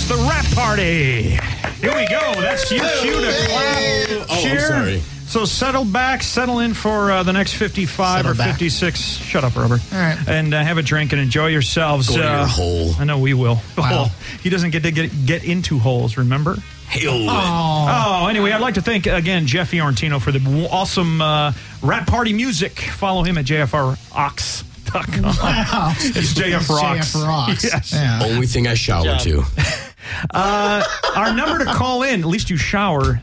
It's the Rap Party. Here we go. That's you. Shoot a clap. Oh, cheer. I'm sorry. So settle in for the next 55 or 56. Shut up, Robert. All right. And have a drink and enjoy yourselves. Go to your hole. I know we will. Wow. He doesn't get to get into holes, remember? Oh, anyway, I'd like to thank, again, Jeff Fiorentino for the awesome Rap Party music. Follow him at JFROX.com. Wow. It's JF Rocks. JF Rocks. Yes. Yeah. Only thing I shower to. Our number to call in, at least you shower,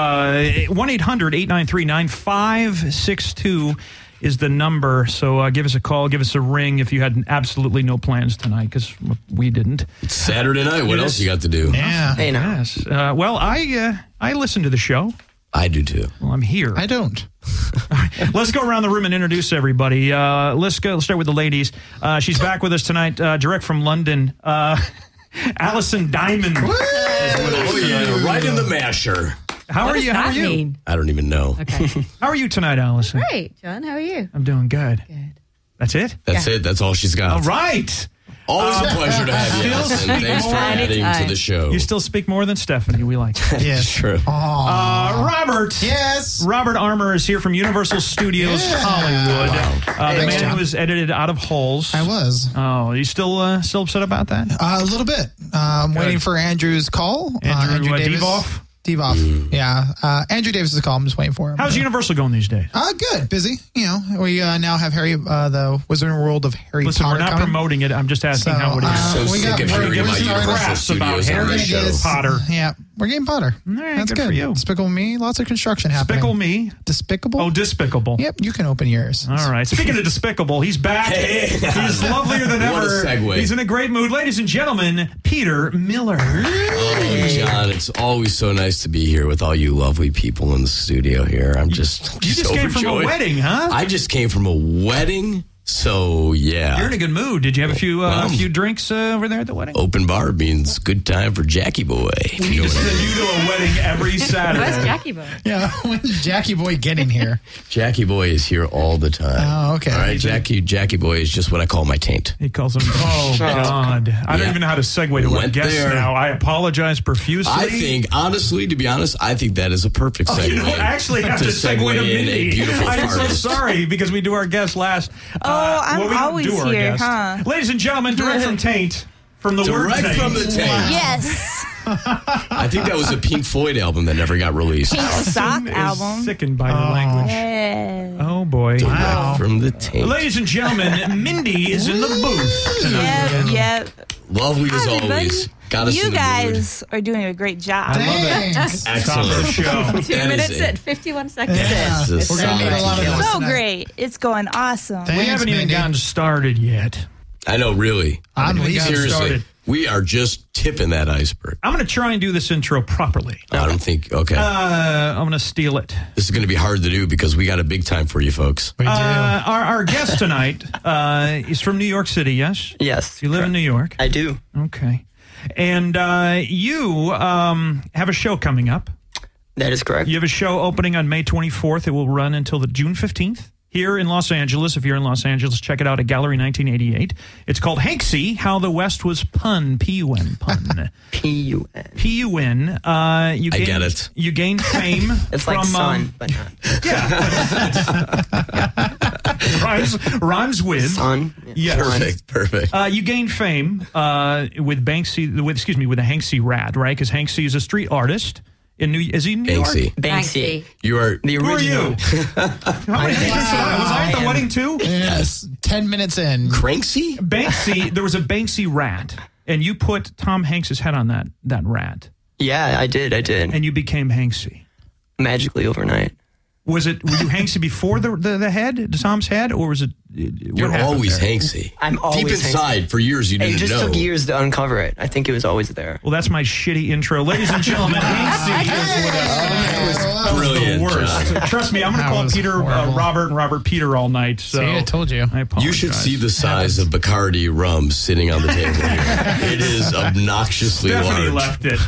1-800-893-9562 is the number. So give us a call, give us a ring if you had absolutely no plans tonight, because we didn't. It's Saturday night. What else you got to do? Yeah. Hey, now. Yes. Well, I listen to the show. I do too. Well, I'm here. I don't. Let's go around the room and introduce everybody. Let's start with the ladies. She's back with us tonight, direct from London. Allison Diamond is with us tonight. Right in the masher. How are you? How are you? Mean? I don't even know. Okay. How are you tonight, Allison? Great, John. How are you? I'm doing good. Good. That's it? That's it. That's all she's got. All right. Always a pleasure to have you, Still Allison. speak Thanks for more adding to anytime. the show. You still speak more than Stephanie. We like that. Yes. True. Robert. Yes. Robert Armour is here from Universal Studios Hollywood. Wow. The Thanks, man John. who was edited out of holes. I was. Oh, are you still upset about that? A little bit. I'm waiting for Andrew's call. Andrew Davis. Devoff? Devoff. Yeah. Andrew Davis' call. I'm just waiting for him. How's Universal going these days? Good. Busy. You know, we now have Harry, the Wizarding World of Harry Listen, Potter we're not coming. promoting it. I'm just asking how it is. So we sick got- of we're hearing getting about started. Universal Crafts about Studios on Harry this show. Yes. Potter. Yeah. We're getting Potter. All right, That's good for you. Despicable Me. Lots of construction happening. Despicable Me. Despicable? Oh, Despicable. Yep. You can open yours. All right. Speaking of Despicable, he's back. He's lovelier than What a ever. segue. He's in a great mood. Ladies and gentlemen, Peter Miller. Oh, John, it's always so nice to be here with all you lovely people in the studio here. I'm just You just came from a overjoyed. wedding, huh? I just came from a wedding, so yeah. You're in a good mood. Did you have a few drinks over there at the wedding? Open bar means good time for Jackie Boy. If We you know just what I send mean. you to a wedding every Where's Saturday. Jackie Boy? Yeah. When's Jackie Boy getting here? Jackie Boy is here all the time. Oh, okay. All right, Jackie Boy is just what I call my taint. He calls him. Oh God! I don't Yeah. even know how to segue to our Went guest there. now. I apologize profusely. I think, honestly, to be honest, I think that is a perfect segue. You don't actually have to segue to in Mindy. a beautiful I'm so artist. sorry because we do our guest last. I'm well, we don't always do our here, guest. huh? Ladies and gentlemen, direct from Taint, from the word Direct Taint. from the taint. Yes. I think that was a Pink Floyd album that never got released. Pink Sock Is album. Sickened by your language. Yeah. Oh boy! Direct from the taint. Ladies and gentlemen, Mindy is in the booth tonight. Yep. Lovely as Hi, everybody. always. Got us You in the guys are doing a great job. Thanks. mood. Excellent. Show. 2 That minutes is and 51 seconds Yeah. in. It's We're going to need a lot of solid. those So tonight. great. It's going awesome. Thanks, We haven't even Mindy. gotten started yet. I know, really. I'm We got leaving. started. Seriously. We are just tipping that iceberg. I'm going to try and do this intro properly. I don't think, okay. I'm going to steal it. This is going to be hard to do because we got a big time for you folks. We do. Our guest tonight is from New York City, yes? Yes. You live in New York? I do. Okay. And you have a show coming up. That is correct. You have a show opening on May 24th. It will run until the June 15th here in Los Angeles. If you're in Los Angeles, check it out at Gallery 1988. It's called Hanksy, How the West Was Pun. P-U-N. Pun. P-U-N. P-U-N. You I get it. You gained fame It's from... like sun, but not rhymes with... sun. Yes. Perfect. You gained fame with Banksy, with the Hanksy Rat, right? Because Hanksy is a street artist in New. Is he in New York? Banksy. Banksy. You are The Who are you? original. How many pictures was I at the wedding too? Yes. 10 minutes in. Cranksy? Banksy. There was a Banksy rat, and you put Tom Hanks's head on that rat, Yeah, I did. and you became Hanksy. Magically overnight. Were you Hanksy before the head, Tom's head, or was it? You're always Hanksy. I'm always Deep inside, for years you It didn't just know. took years to uncover it. I think it was always there. Well, that's my shitty intro, ladies and gentlemen. Hanksy is with us. That was Brilliant, the worst. John. Trust me, I'm going to That call was Peter horrible. Robert and Robert Peter all night. So See, I told you. I apologize. You should see the size of Bacardi rum sitting on the table here. It is obnoxiously Stephanie large. left it.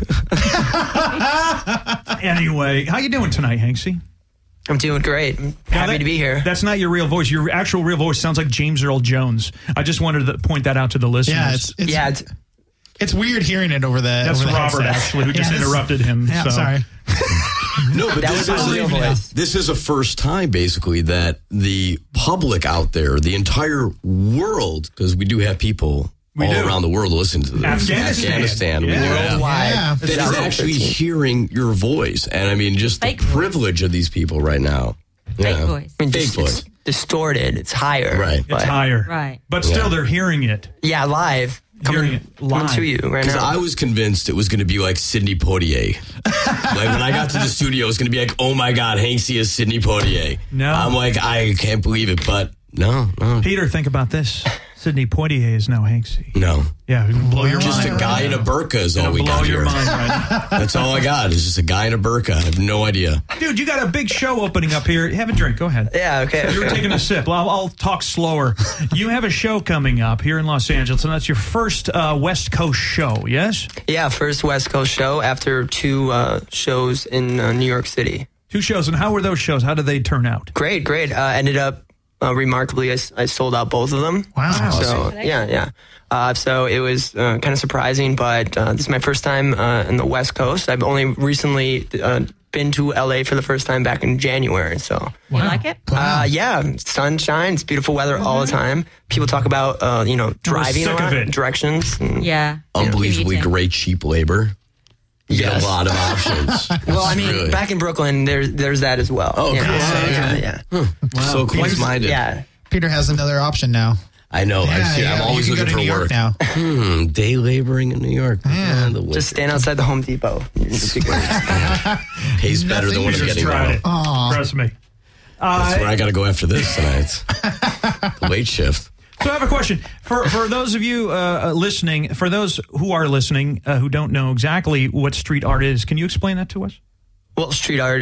Anyway, how you doing tonight, Hanksy? I'm doing great. I'm happy to be here. That's not your real voice. Your actual real voice sounds like James Earl Jones. I just wanted to point that out to the listeners. Yeah, it's Yeah, It's weird hearing it over the. That's over the Robert, headset. actually, who just interrupted him. Yeah, so. sorry. No, but That was my real voice. this is a first time, basically, that the public out there, the entire world, because we do have people all around the world listen to this. Afghanistan. We do have. Worldwide. Yeah. That is actually 13. hearing your voice. And I mean, just Fake the privilege of these people right now. Fake voice. I mean, Fake it's voice. distorted. It's higher. Right. It's higher. Right. But still, they're hearing it. Yeah, live. Hearing it Coming live. to you right Because now. I was convinced it was going to be like Sidney Poitier. Like when I got to the studio, it was going to be like, oh my God, Hanksy is Sidney Poitier. No. I'm like, I can't believe it, but no. Peter, think about this. Sidney Poitier is now Hanksy. No. Yeah, we can blow your Just a mind. guy in a burqa is all we blow got your here. mind right That's all I got. Is just a guy in a burqa. I have no idea. now. Dude, you got a big show opening up here. Have a drink. Go ahead. Yeah, okay. You were taking a sip. I'll talk slower. You have a show coming up here in Los Angeles, and that's your first West Coast show, yes? Yeah, first West Coast show after 2 shows in New York City. 2 shows. And how were those shows? How did they turn out? Great. Ended up remarkably, I sold out both of them. Wow. So yeah. So it was kind of surprising, but this is my first time in the West Coast. I've only recently been to LA for the first time back in January. So You like it? yeah, sunshine, it's beautiful weather all the time. People talk about driving sick a lot, of it. directions. And, Yeah. Unbelievably Commuting. great cheap labor. You get Yes. a lot of options. Well, I It's mean, really- back in Brooklyn, there's that as well. Oh, you know, cool. so, yeah. so close-minded. Yeah. Peter has another option now. I know. I'm always you can looking go to for New York work. now. Day laboring in New York. Yeah. The Just stand outside the Home Depot. pays better than what I'm Just getting tried it. now. Trust me. That's where I got to go after this tonight. The late shift. So I have a question for those of you listening. For those who are listening who don't know exactly what street art is, can you explain that to us? Well, street art,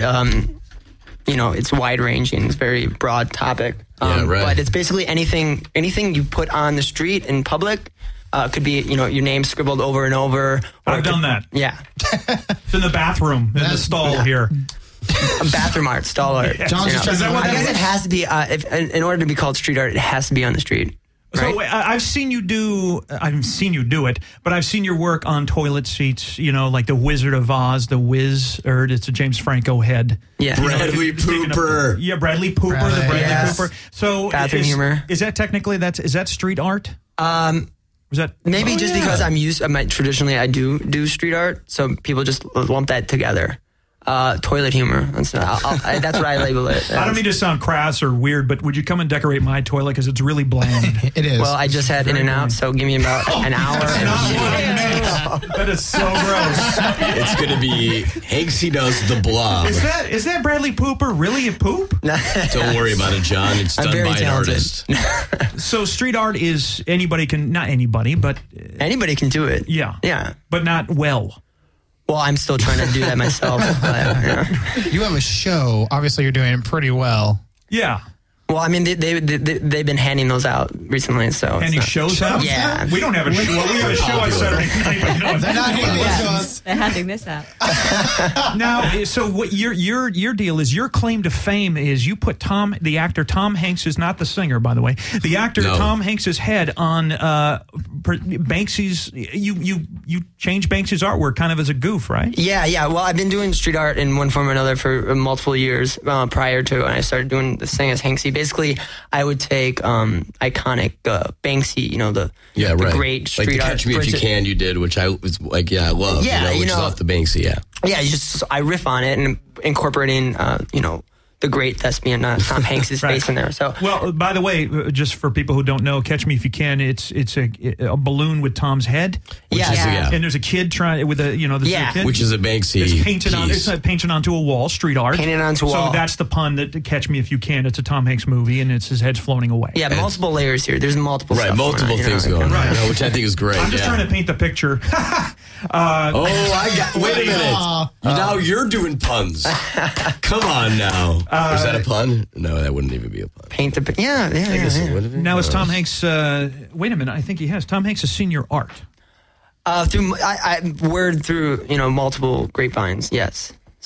it's wide ranging. It's a very broad topic. Yeah, right. But it's basically anything you put on the street in public. Could be, your name scribbled over and over. I've done that. Yeah. It's in the bathroom, in the stall here. Bathroom art, stall art. John's just trying to I guess remind it us. has to be, in order to be called street art, it has to be on the street. Right? So I've seen you do it, but I've seen your work on toilet seats, like the Wizard of Oz, the Wizard. It's a James Franco head. Yeah. Bradley Pooper. Yeah, Bradley Pooper, the Bradley Yes. Pooper. So Bathroom humor. Is that technically, is that street art? Was that Maybe just because traditionally I do street art, so people just lump that together. Toilet humor. That's what I label it. I don't mean to sound crass or weird, but would you come and decorate my toilet because it's really bland? It is. Well, I just had In-N-Out, so give me about an hour. That is so gross. It's going to be Hanksy does the blob. Is that Bradley Pooper really a poop? Don't worry about it, John. It's I'm done very by talented. an artist. So street art is not anybody, but Anybody can do it. yeah, Yeah. but not well. Well, I'm still trying to do that myself. But, you have a show. Obviously, you're doing it pretty well. Yeah. Well, I mean, they've been handing those out recently. So Any shows out? Yeah. We don't have a show. Well, we have a show on Saturday night. But no, They're not handing this to us. They're handing this out. Now, so what your deal is? Your claim to fame is you put the actor Tom Hanks is not the singer, by the way. The actor No. Tom Hanks's head on Banksy's. You changed Banksy's artwork kind of as a goof, right? Yeah. Well, I've been doing street art in one form or another for multiple years prior to when I started doing this thing as Hanksy. Basically, I would take iconic Banksy, the great street like the art. Catch Me If You Can you did, which I was like, I love. Yeah, which is off the Banksy, yeah. Yeah, I riff on it and incorporating, the great thespian Tom Hanks' Right. face in there. So Well, by the way, just for people who don't know, Catch Me If You Can, it's a balloon with Tom's head. yeah, is- yeah. And there's a kid trying with a this Yeah. kid. Which is a Banksy It's painted on. piece. It's painted onto a wall. Street art. Painted onto a wall. So that's the pun that Catch Me If You Can. It's a Tom Hanks movie, and it's his head's floating away. Yeah, multiple layers here. There's multiple Right, stuff multiple going on, things going on, Right. which I think is great. I'm just trying to paint the picture. Oh, I got. Wait a minute. Aw. Now you're doing puns. Come on now. Is that a pun? No, that wouldn't even be a pun. Paint the yeah. I guess it would have been. Now is Tom Hanks? Wait a minute. I think he has. Tom Hanks has seen your art. Through word through multiple grapevines. Yes. So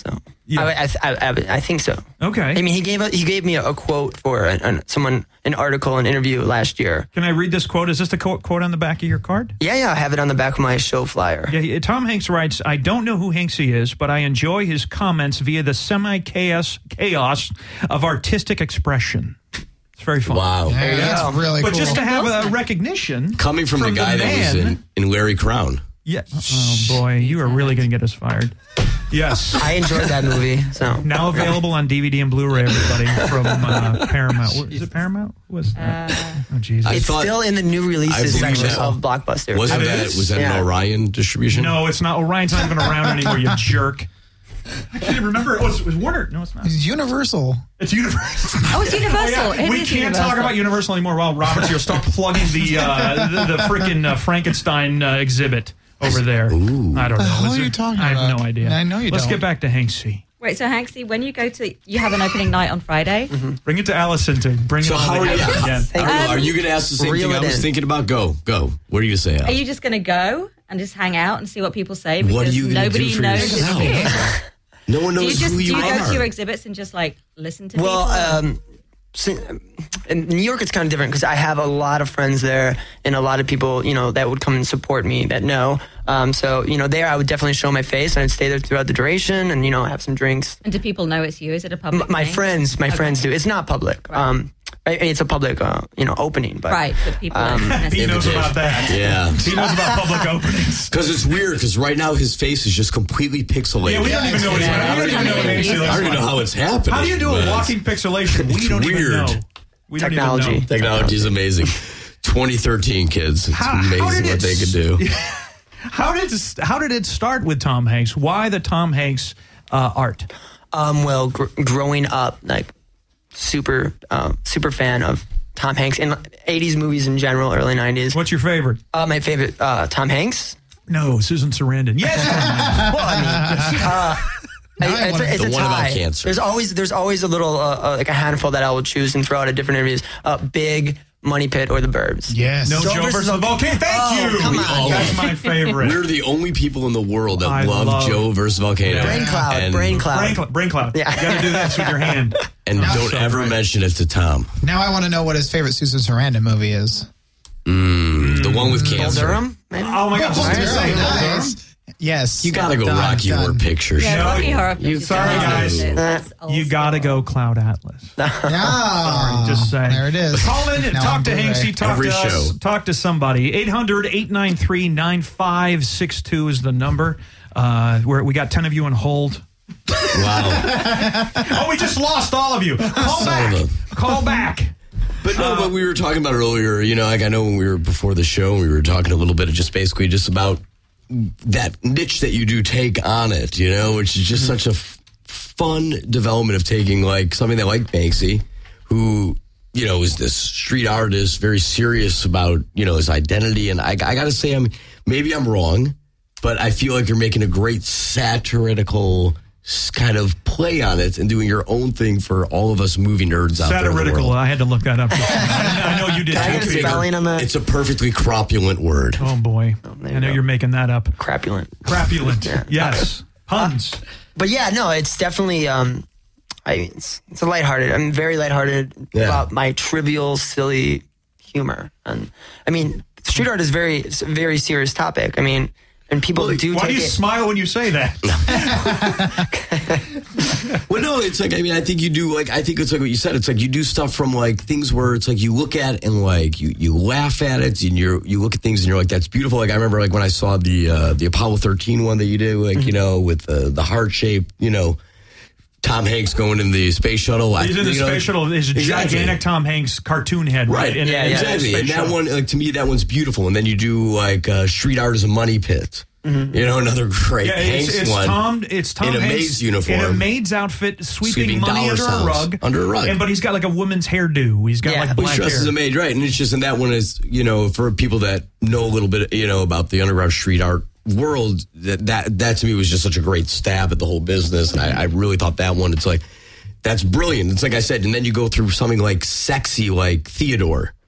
Yeah. I think so. Okay. I mean, he gave me a quote for an article, an interview last year. Can I read this quote? Is this the quote on the back of your card? Yeah, I have it on the back of my show flyer. Yeah, Tom Hanks writes, I don't know who Hanksy is, but I enjoy his comments via the semi-chaos of artistic expression. It's very fun. Wow. Yeah, that's really but cool. just to have a recognition. Coming from the guy that was in Larry Crown. Yeah. Oh, boy. You are really going to get us fired. Yes. I enjoyed that movie. So now available on DVD and Blu-ray, everybody, from Paramount. Is it Paramount? What's that? Oh, Jesus. It's still in the new releases section of Blockbuster. Was that an Orion distribution? No, it's not. Orion's not even around anymore, you jerk. I can't even remember. It was Warner. No, it's not. It's Universal. It's Universal. Oh, it's Universal. Oh, yeah. We can't talk about Universal anymore while Robert's here. Start plugging the freaking Frankenstein exhibit over there. Ooh. I don't know. What are you talking about? I have no idea. I know you Let's don't. get back to Hanksy. Wait, so Hanksy, when you have an opening night on Friday? Mm-hmm. Bring it to Allison to bring So it how on are you? again. Are you going to ask the same Reel thing I it was in. thinking about? Go. What are you going to say, Al? Are you just going to go and just hang out and see what people say? What are Because you gonna nobody do for knows it's yourself? you. No one knows who Do you you go are. to your exhibits and just like listen to people? Well, in New York, it's kind of different because I have a lot of friends there and a lot of people, that would come and support me that know. So, there I would definitely show my face and I'd stay there throughout the duration and, have some drinks. And do people know it's you? Is it a public My thing? friends do. It's not public. Right. It's a public, opening. But, Right, but people don't He necessarily. knows about that. Yeah. He knows about public openings. Because it's weird, because right now his face is just completely pixelated. Yeah, we don't even know what I don't even know how it's happening. How do you do a but walking pixelation? We it's don't even weird. know. We Technology. don't even know. Technology is amazing. 2013 kids. It's amazing what they could do. How did it start with Tom Hanks? Why the Tom Hanks art? Well, growing up, super fan of Tom Hanks and 80s movies in general, early 90s. What's your favorite? My favorite, Tom Hanks. No, Susan Sarandon. Yes. Well, it's The a one about tie. cancer. There's always a little like a handful that I will choose and throw out at different interviews. Big, Money Pit, or The Burbs. Yes. No, Joe versus the Volcano. Thank you. come on. That's my favorite. We're the only people in the world that I love love Joe versus Volcano. Brain cloud. Brain cloud. Yeah. You got to do this with your hand. And don't ever mention it to Tom. Now I want to know what his favorite Susan Sarandon movie is. The one with Bull cancer. Durham, maybe? Oh my God! Nice. Yes. You gotta go Done, Rocky done. Horror Picture Show. Yeah, Rocky Horror You- Picture sorry, Show. guys. That's old You got to school. go Cloud Atlas. Yeah. Just saying. There it is. Call in and Now talk on to Blu-ray. Hanksy. Talk Every to us. show. Talk to somebody. 800-893-9562 is the number. We got 10 of you on hold. Wow. Oh, we just lost all of you. Call Son back. of Call back. But no, but we were talking about earlier, I know when we were before the show, we were talking a little bit of just basically just about that niche that you do take on it, which is just such a fun development of taking something that like Banksy, who, is this street artist, very serious about, his identity. And I got to say, maybe I'm wrong, but I feel like you're making a great satirical kind of play on it and doing your own thing for all of us movie nerds out there. Satirical. I had to look that up. I know you did Can I get a too. spelling on that? It's a perfectly cropulent word. Oh, boy. there I you know go. you're making that up. Crapulent. Crapulent. Yes. Puns. But yeah, no, it's definitely it's a lighthearted. I'm very lighthearted about my trivial, silly humor. And street art is it's a very serious topic. And people do Why take do you it. smile when you say that? Well, no, it's I think you do, I think it's like what you said. It's like you do stuff from, things where it's like you look at and, you laugh at it and you look at things and you're like, that's beautiful. I remember, when I saw the Apollo 13 one that you did, with the heart shape, Tom Hanks going in the space shuttle. He's in the space shuttle. There's a Exactly. gigantic Tom Hanks cartoon head. Right. In Exactly. And that one, to me, that one's beautiful. And then you do street art as a money pit. Another great Hanks it's one. It's Tom in a Hanks maid's uniform. in a maid's outfit, sweeping money dollar signs under a rug. But he's got a woman's hairdo. He's got Well, black he dresses hair. a maid, right? And it's just, and that one is, for people that know a little bit, about the underground street art world, that to me was just such a great stab at the whole business. And I really thought that one, it's that's brilliant. It's like I said, and then you go through something sexy, like Theodore.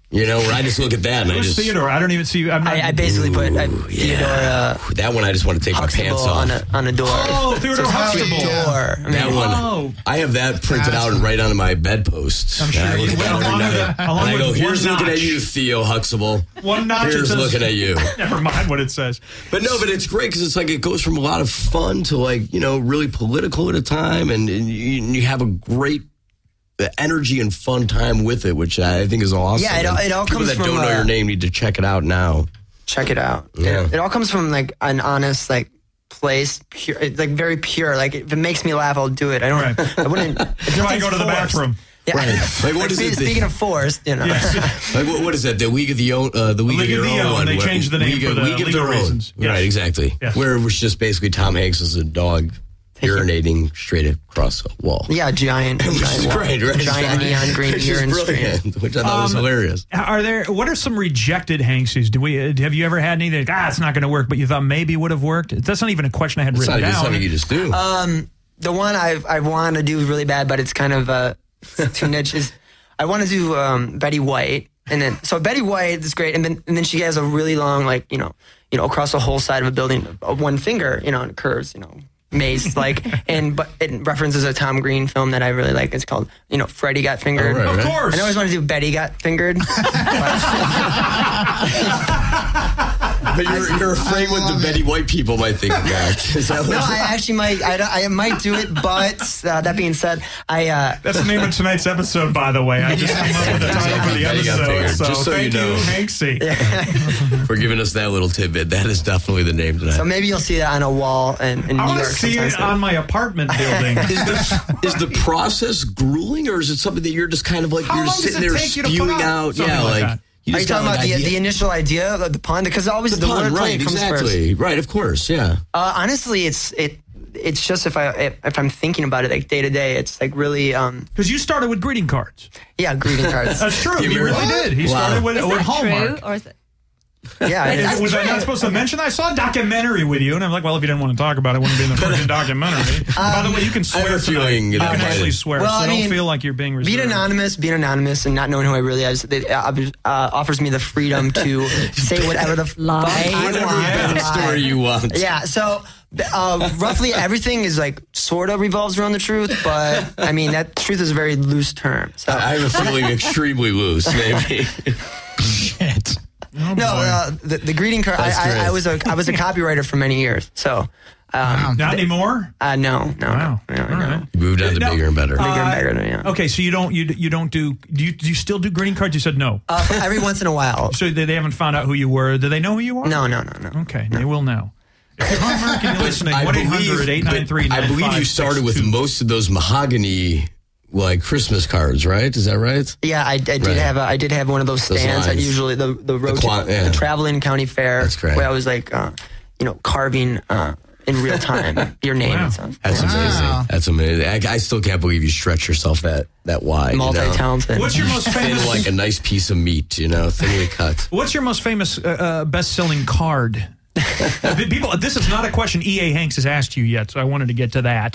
You know, where I just look at that and Who's Theodore? I don't even see. I basically put Theodore. That one I just want to take my pants off. On a door. Oh, Theodore Huxtable. That one. I have that printed out and right onto my bedpost. I'm sure I look you at that every night. And I go, here's looking at you, Theo Huxtable. One notch. Here's looking at you. Never mind what it says. But it's great because it's like it goes from a lot of fun to really political at a time, and you have a great energy and fun time with it, which I think is awesome. Yeah, it all people comes that from... don't know your name need to check it out now. Check it out. Yeah. It all comes from like an honest place, pure, like very pure. Like if it makes me laugh, I'll do it. I don't. Right. I wouldn't. If I go to the bathroom. Yeah. Right. Like what is it? Speaking of forced, Yes. Like what is that? The League of the Own. The League of the Own. They changed the name for the legal reasons. Yes. Right. Exactly. Yes. Where it was just basically Tom Hanks as a dog urinating straight across a wall. Yeah, giant wall. Right, giant neon green urine stream. Which I thought was hilarious. What are some rejected Hankses? Have you ever had any that it's not going to work, but you thought maybe would have worked? That's not even a question I had written down. It's something you just do. The one I want to do really bad, but it's kind of too niche. Is I want to do Betty White, and then so Betty White is great, and then she has a really long across the whole side of a building, one finger, and it curves, maze but it references a Tom Green film that I really like. It's called Freddie Got Fingered. Oh, right. Of course. I always want to do Betty Got Fingered. But you're afraid what the Betty White people might think of that. Is that No, I actually might. I might do it, but that being said, that's the name of tonight's episode, by the way. I just came up with the title for the episode. Just so thank you know. Hanksy, for giving us that little tidbit. That is definitely the name tonight. So maybe you'll see that on a wall in New York. I want to see it on my apartment building. Is the process grueling, or is it something that you're just kind of like How you're long sitting does it there take you to spewing put out? something Yeah, like like. that? Are you talking about the initial idea of the pun? Because always the wordplay right, comes exactly. first. Right, of course, yeah. Honestly, it's just if I'm thinking about it like day to day, it's like really. Because you started with greeting cards. Yeah, greeting cards. That's true. He really did. He started with Hallmark. True, or is it? Yeah, was I not supposed to mention that? I saw a documentary with you, and I'm like, well, if you didn't want to talk about it, it wouldn't be in the freaking documentary. By the way, you can swear tonight. You can actually swear, well, so don't feel like you're being reserved. Being anonymous and not knowing who I really am, it offers me the freedom to say whatever the fuck I want. Story you want. Yeah, so roughly everything is like sort of revolves around the truth, but I mean that truth is a very loose term. So I have a feeling extremely loose, maybe. Shit. Oh, no, the greeting card. I was a copywriter for many years. So not anymore. No. Wow. No. Right. You moved on to bigger and better. Bigger and better. Yeah. Okay, so you don't do you still do greeting cards? You said no. Every once in a while. So they haven't found out who you were. Do they know who you are? No. Okay, they will now. If you're Hallmark and you're listening, 1-800-893-9562. I believe you started with most of those mahogany. Like Christmas cards, right? Is that right? Yeah, I did have one of those stands at usually the traveling county fair. That's great. Where I was like, carving in real time your name. Wow. And stuff. That's amazing. That's amazing. I still can't believe you stretch yourself that wide. Multi-talented. What's your most famous? Like a nice piece of meat, thinly cut. What's your most famous best-selling card? People, this is not a question E.A. Hanks has asked you yet, so I wanted to get to that.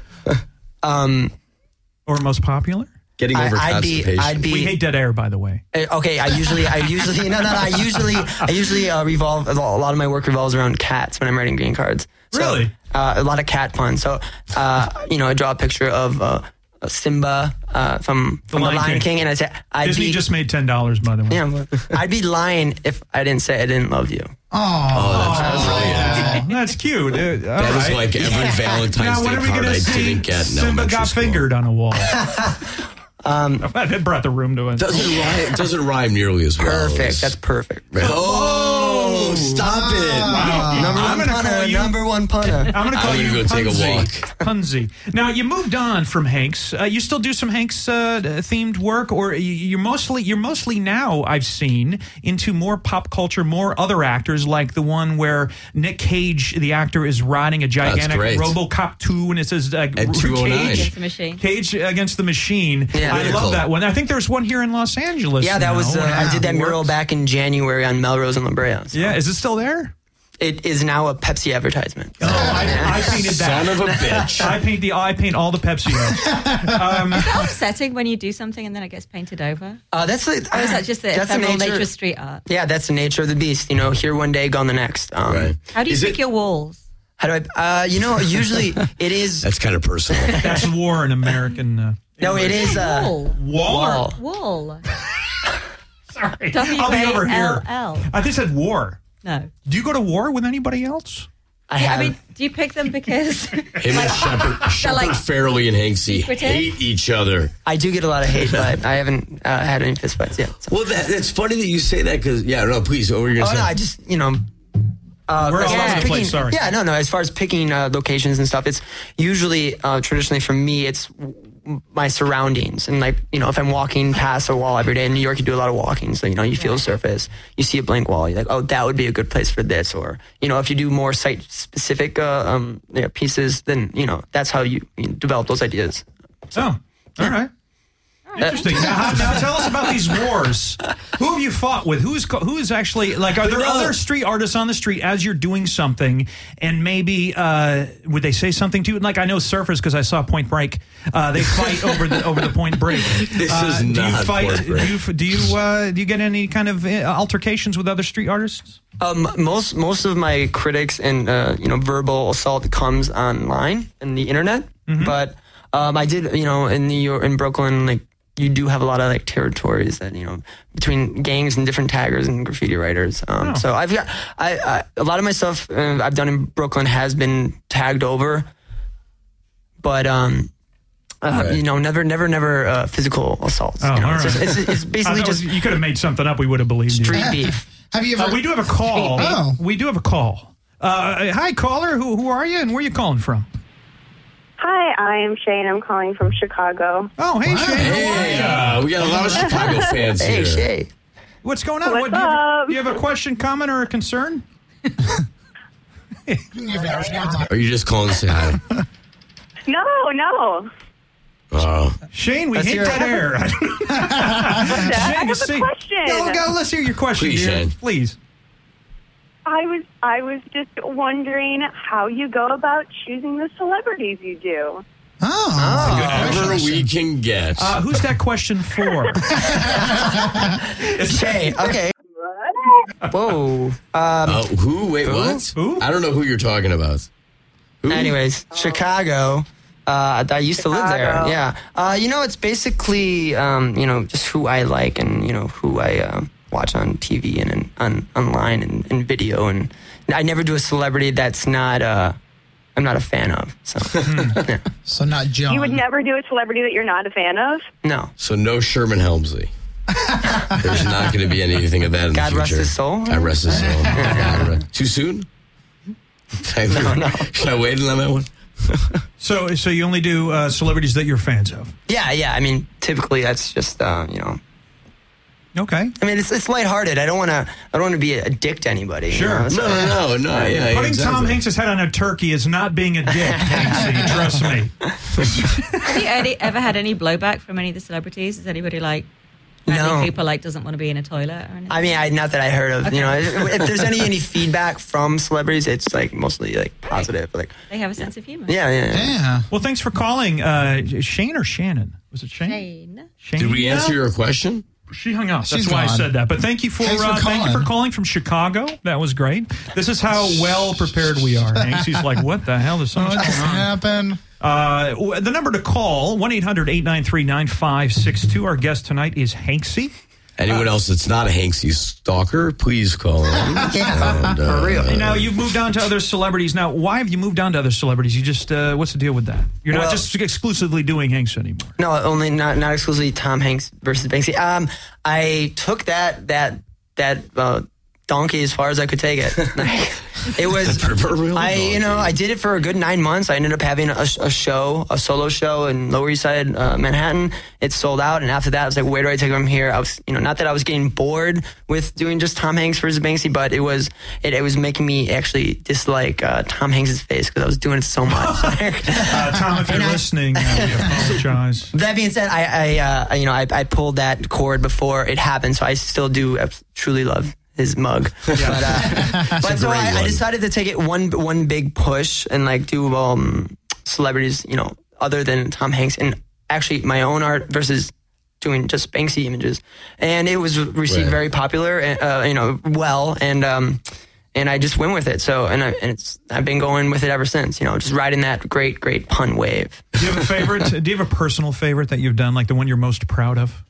Or most popular? Getting over constipation. We hate dead air, by the way. Okay, I usually revolve, a lot of my work revolves around cats when I'm writing green cards. So, Really? A lot of cat puns. So, I draw a picture of Simba from the Lion King, and I say, Disney just made $10, by the way. Yeah, I'd be lying if I didn't say I didn't love you. That's brilliant. That's cute. That is like every Valentine's Day card I didn't get in Simba elementary got school. fingered on a wall. That brought the room to it. Doesn't rhyme nearly as well. Perfect. That's perfect. Oh, stop it. Wow. Number one punter. I'm going to call you go take a walk. Punzi. Now, you moved on from Hanks. You still do some Hanks-themed work, or you're mostly now, I've seen, into more pop culture, more other actors, like the one where Nick Cage, the actor, is riding a gigantic RoboCop 2, and it says at 209. Against the Machine. Cage Against the Machine. Yeah. I love that one. I think there's one here in Los Angeles. Yeah, that was. I did that mural back in January on Melrose and La Brea. So. Yeah, is it still there? It is now a Pepsi advertisement. Oh, I painted that. Son of a bitch. I paint all the Pepsi ads. Is that upsetting when you do something and then it gets painted over? That's like, Or is that just the ephemeral nature of street art? Yeah, that's the nature of the beast. You know, here one day, gone the next. Right. How do you pick your walls? How do I? Usually it is. That's kind of personal. That's war in American. No, it is. Wall. Wall. Sorry, I'll be over here. W-A-L-L. I just said war. No. Do you go to war with anybody else? I mean, do you pick them because Him and Shepard like Farrelly and Hanksy secretive? hate each other. I do get a lot of hate, but I haven't had any fistfights yet. So. Well, it's funny that you say that because, please, what were you going to say? No, I just, We're all over the place, sorry. Yeah, no. As far as picking locations and stuff, it's usually, traditionally for me, it's my surroundings. And like, if I'm walking past a wall every day in New York, you do a lot of walking. So, you feel the surface, you see a blank wall, you're like, oh, that would be a good place for this. Or, if you do more site specific pieces, then, that's how you develop those ideas. So, all right. Interesting. Now tell us about these wars. Who have you fought with? Who's actually, like, are there other street artists on the street as you're doing something, and maybe would they say something to you? Like, I know surfers, because I saw Point Break. They fight over the Point Break. This is not Point Break. Do you get any kind of altercations with other street artists? Most of my critics and verbal assault comes online and the internet. Mm-hmm. But I did in New York, in Brooklyn, like, you do have a lot of like territories that between gangs and different taggers and graffiti writers. So I've got a lot of my stuff I've done in Brooklyn has been tagged over, but never physical assaults. Oh, It's, right. it's basically just you could have made something up. We would have believed you. street beef. Have you ever? We do have a call. Oh. We do have a call. Hi, caller. Who are you, and where are you calling from? Hi, I am Shane. I'm calling from Chicago. Oh, hey, Shane. Hey, we got a lot of Chicago fans here. Hey, Shay. What's going on? What's up? Do you have a question, comment, or a concern? Are you just calling to say hi? No. Shane, we hate hear dead it. air. I have a Shane, question. Go, let's hear your question, Please, dear. Shane. Please. I was just wondering how you go about choosing the celebrities you do. Whatever we can get. Who's that question for? Shay. Okay. Whoa. Who? Wait, what? Who? I don't know who you're talking about. Who? Anyways, Chicago. I used to live there. Yeah. It's basically, just who I like and, who I watch on TV and online and video. And I never do a celebrity that's not, I'm not a fan of. So, yeah. So not John. You would never do a celebrity that you're not a fan of? No. So no Sherman Helmsley. There's not going to be anything of that in God the future. rest his soul. God rest his soul. Too soon? No. Should I wait on that one? So you only do celebrities that you're fans of? Yeah. I mean, typically that's just, Okay. I mean, it's lighthearted. I don't want to be a dick to anybody. Sure. So, No. Yeah, Putting exactly. Tom Hanks' head on a turkey is not being a dick, Hanksy. Trust me. Have you ever had any blowback from any of the celebrities? Is anybody like No. people like doesn't want to be in a toilet or anything? I mean, not that I heard of. Okay. If there's any feedback from celebrities, it's like mostly like positive. Like, They have a sense of humor. yeah. Yeah. Well, thanks for calling. Shane or Shannon? Was it Shane? Shane. Did we answer your question? She hung up. That's She's why I gone. said that. But thank you for calling from Chicago. That was great. This is how well prepared we are. Hanksy's like, what the hell? There's so much What's going on. happened? The number to call, 1-800-893-9562. Our guest tonight is Hanksy. Anyone else that's not a Hanksy stalker, please call in. And, For real. Now, you've moved on to other celebrities. Now, why have you moved on to other celebrities? You just, what's the deal with that? You're not Well- just exclusively doing Hanks anymore. No, only not exclusively Tom Hanks versus Banksy. I took that donkey as far as I could take it. It was proverbial donkey. I did it for a good 9 months. I ended up having a solo show in Lower East Side, Manhattan. It sold out, and after that, I was like, where do I take it from here? I was, not that I was getting bored with doing just Tom Hanks versus Banksy, but it was making me actually dislike Tom Hanks' face because I was doing it so much. Tom, if you're listening, we apologize. That being said, I pulled that cord before it happened, so I still do truly love his mug. Yeah. But so I decided to take it one big push and like do celebrities, you know, other than Tom Hanks, and actually my own art versus doing just Banksy images. And it was received very popular, you know, well, and I just went with it. So, I've been going with it ever since, you know, just riding that great pun wave. Do you have a favorite? Do you have a personal favorite that you've done, like the one you're most proud of?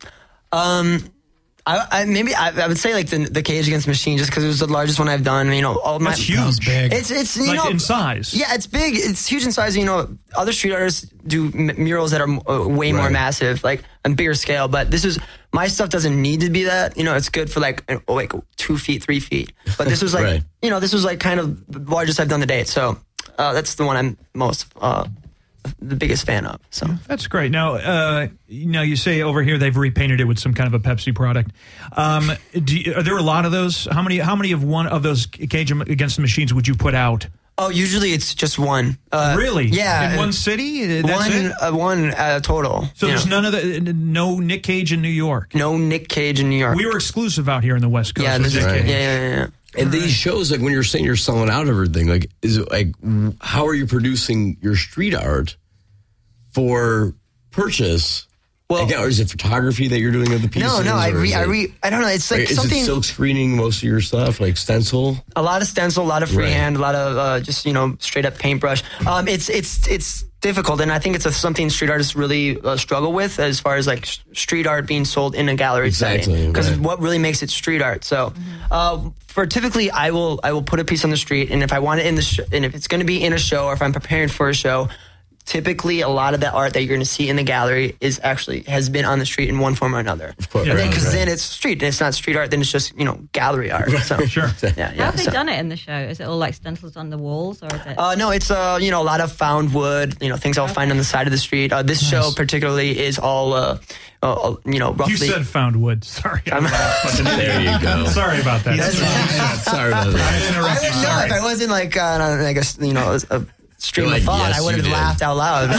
I would say like the Cage Against the Machine, just because it was the largest one I've done. You know, That's huge. That was big. It's like, you know, in size. Yeah, it's big. It's huge in size. You know, other street artists do murals that are way more massive, like on bigger scale. But my stuff doesn't need to be that. You know, it's good for like 2 feet, 3 feet. But this was like, you know, this was like kind of the largest I've done to date. So that's the one I'm most the biggest fan of. So that's great. Now, you say over here they've repainted it with some kind of a Pepsi product. Are there a lot of those? How many of one of those Cage Against the Machines would you put out? Oh, usually it's just one. Really? Yeah. In one city? That's one total. So there's no Nick Cage in New York? No Nick Cage in New York. We were exclusive out here in the West Coast. Yeah, yeah. And these shows, like when you're saying you're selling out everything, like is it like how are you producing your street art for purchase? Well, or is it photography that you're doing of the pieces? No. I don't know. It's like something. Is it silk screening most of your stuff, like stencil? A lot of stencil, a lot of freehand, a lot of just straight up paintbrush. It's difficult, and I think it's something street artists really struggle with as far as like street art being sold in a gallery setting. Because what really makes it street art? So, for typically, I will put a piece on the street, and if I want it in the and if it's going to be in a show, or if I'm preparing for a show. Typically, a lot of the art that you're going to see in the gallery has been on the street in one form or another. Of course, because then it's street. If it's not street art, then it's just gallery art. So sure. Yeah. How have they done it in the show? Is it all like stencils on the walls, or is it? No, it's a lot of found wood. Things I'll find on the side of the street. This show particularly is all. Roughly. You said found wood. Sorry. There you go. Sorry about that. Sorry about that. I would know if I wasn't like a stream of thought, I would have laughed out loud.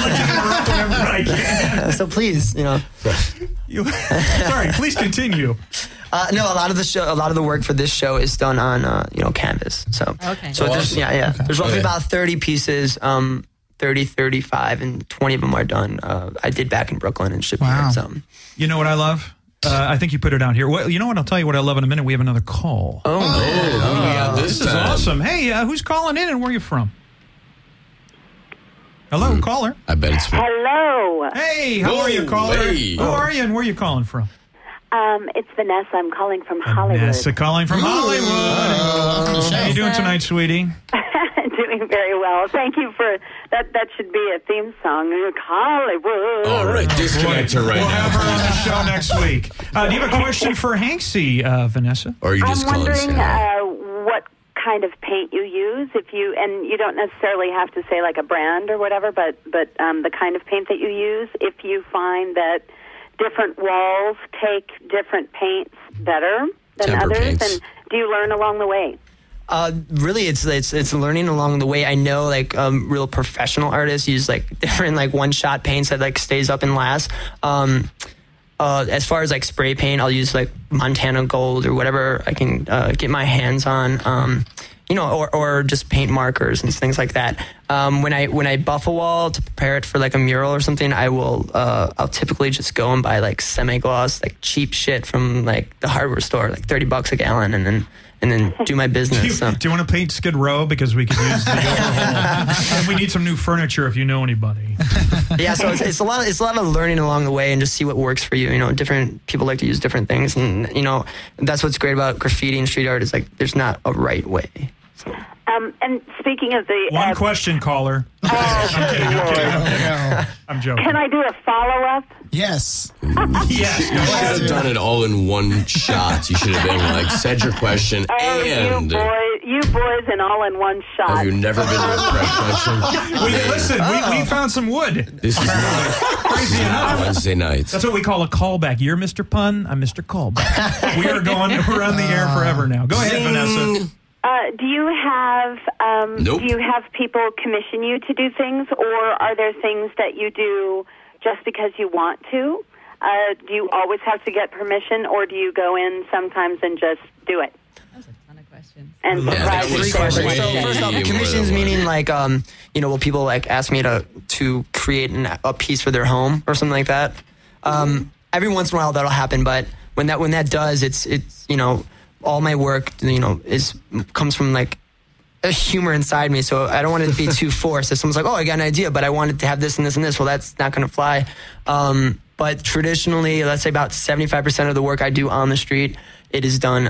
So please, Sorry, please continue. No, a lot of the work for this show is done on canvas. So there's roughly about 30 pieces, 30, 35, and 20 of them are done. I did back in Brooklyn and shipped here. So. You know what I love? I think you put it out here. Well, you know what? I'll tell you what I love in a minute. We have another call. This is awesome. Hey, who's calling in and where are you from? Hello, caller. I bet it's me. Hello. Hey, how are you, caller? Hey. Who are you and where are you calling from? It's Vanessa. I'm calling from Hollywood. Vanessa calling from Hollywood. How are you doing tonight, sweetie? Doing very well. Thank you for that. That should be a theme song. Hollywood. All right, disconnect her right now. We'll have her on the show next week. Do you have a question for Hanksy, Vanessa? Or are you just I'm wondering what kind of paint you use, and you don't necessarily have to say like a brand or whatever, but the kind of paint that you use, if you find that different walls take different paints better than Temper others, paints. and do you learn along the way? Really, it's learning along the way. I know like real professional artists use like different like one-shot paints that like stays up and lasts. As far as like spray paint, I'll use like Montana Gold or whatever I can get my hands on, or just paint markers and things like that. When I buff a wall to prepare it for like a mural or something, I'll typically just go and buy like semi-gloss, like cheap shit from like the hardware store, like $30 a gallon, and then do my business. Do you want to paint Skid Row? Because we could use the overhaul. And we need some new furniture if you know anybody. Yeah, so it's a lot of learning along the way and just see what works for you. Different people like to use different things, and that's what's great about graffiti and street art is like there's not a right way. So. And speaking of the one question, caller. I'm joking. Can I do a follow-up? Yes. Yes. You should have done it all in one shot. You should have been like, said your question and... You boys and all in one shot. Have you never been to a press function? We found some wood. This is not crazy enough. Wednesday nights. That's what we call a callback. You're Mr. Pun. I'm Mr. Callback. We're on the air forever now. Go ahead, Vanessa. Do you have Nope. Do you have people commission you to do things, or are there things that you do just because you want to? Do you always have to get permission, or do you go in sometimes and just do it? That's a ton of questions. And surprise Three yourself. questions. So first off, commissions meaning like, will people like ask me to create a piece for their home or something like that? Every once in a while that'll happen, but when that does, it's all my work comes from like a humor inside me, so I don't want it to be too forced. If someone's like, "Oh, I got an idea, but I wanted to have this and this and this," well, that's not going to fly. But traditionally, let's say about 75% of the work I do on the street, it is done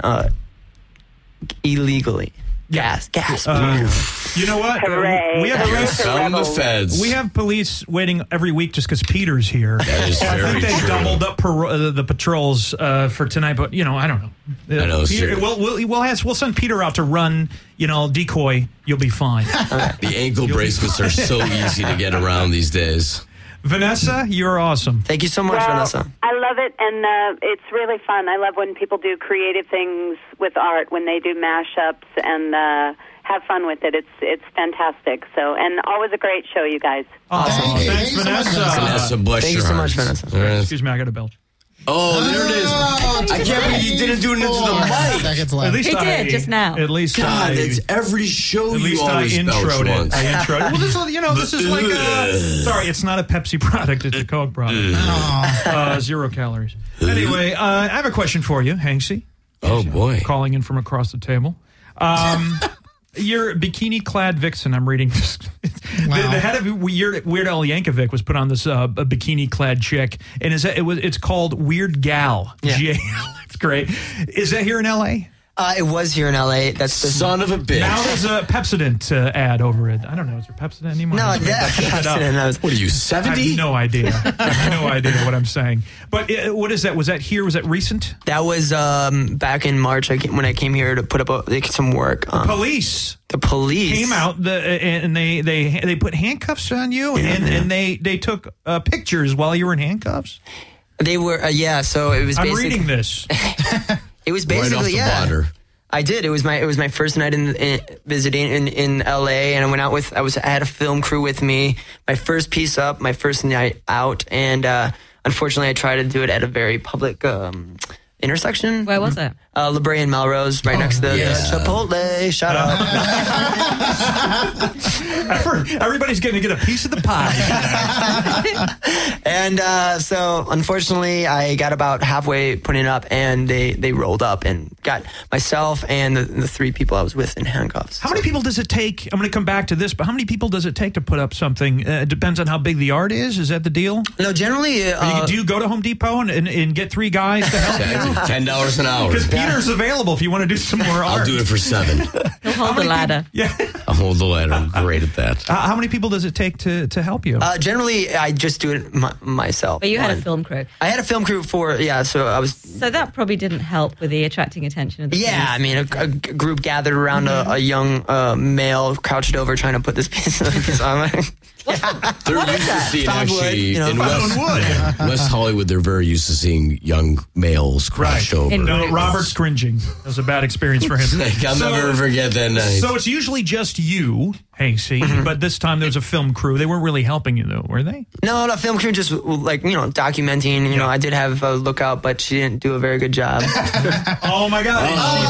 illegally. Gas. You know what? Hooray. We have Found the feds. We have police waiting every week just because Peter's here. That is I very think they true. doubled up the patrols for tonight, but I don't know. I know, Peter, sure. we'll send Peter out to run. Decoy. You'll be fine. The ankle bracelets are so easy to get around these days. Vanessa, you're awesome. Thank you so much, Vanessa. I love it, and it's really fun. I love when people do creative things with art, when they do mashups and have fun with it. It's fantastic. So, and always a great show, you guys. Awesome. Thanks, Vanessa. Vanessa, bless Thank you your so much, heart. Vanessa. Excuse me, I got to belch. Oh, there it is. I can't believe you didn't do it into the mic. Seconds At left. least He did just now. At least God, I. it's every show At you least I always belch introed it. once. I introed it. Well, this is like sorry, it's not a Pepsi product. It's a Coke product. 0 calories. Anyway, I have a question for you, Hanksy. Oh, boy. Calling in from across the table. Your bikini-clad vixen, I'm reading this. Wow. The head of Weird Al Yankovic was put on this a bikini-clad chick, and it's called Weird Gal. Yeah. G-A-L. That's great. Is that here in L.A.? It was here in LA. That's the Son of a bitch. Now there's a Pepsodent ad over it. I don't know. Is there Pepsodent anymore? No, I just made that shit up. What are you, I 70? have no idea. I have no idea what I'm saying. But what is that? Was that here? Was that recent? That was back in March when I came here to put up some work. Police The police came out and they put handcuffs on you and they took pictures while you were in handcuffs. They were So it was. I'm basically, reading this. It was Right off basically the blotter. I did. It was my first night in visiting in LA, and I went out with I had a film crew with me. My first piece up, my first night out, and unfortunately, I tried to do it at a very public intersection. Where was it? La Brea and Melrose, right next to the Chipotle. Shut up. Everybody's going to get a piece of the pie. And so, unfortunately, I got about halfway putting it up, and they rolled up and got myself and the 3 people I was with in handcuffs. How many people does it take? I'm going to come back to this, but how many people does it take to put up something? It depends on how big the art is. Is that the deal? No, generally, Do you go to Home Depot and get 3 guys to help you? $10 an hour. Because Peter's available if you want to do some more art. I'll do it for 7. He'll hold the ladder. Yeah. I'll hold the ladder. I'm great at that. How many people does it take to help you? generally, I just do it myself. But you had a film crew. I had a film crew so I was. So that probably didn't help with the attracting attention of the Yeah, I mean, a group gathered around a young male crouched over trying to put this piece on. They're used to seeing Found wood, actually you know, in found West Hollywood. They're very used to seeing young males crouched over. No, Robert's cringing. That was a bad experience for him. I'll never forget that night. So it's usually just you, Hanksy, but this time there was a film crew. They weren't really helping you, though, were they? No, the film crew just documenting. I did have a lookout, but she didn't do a very good job. Oh my God!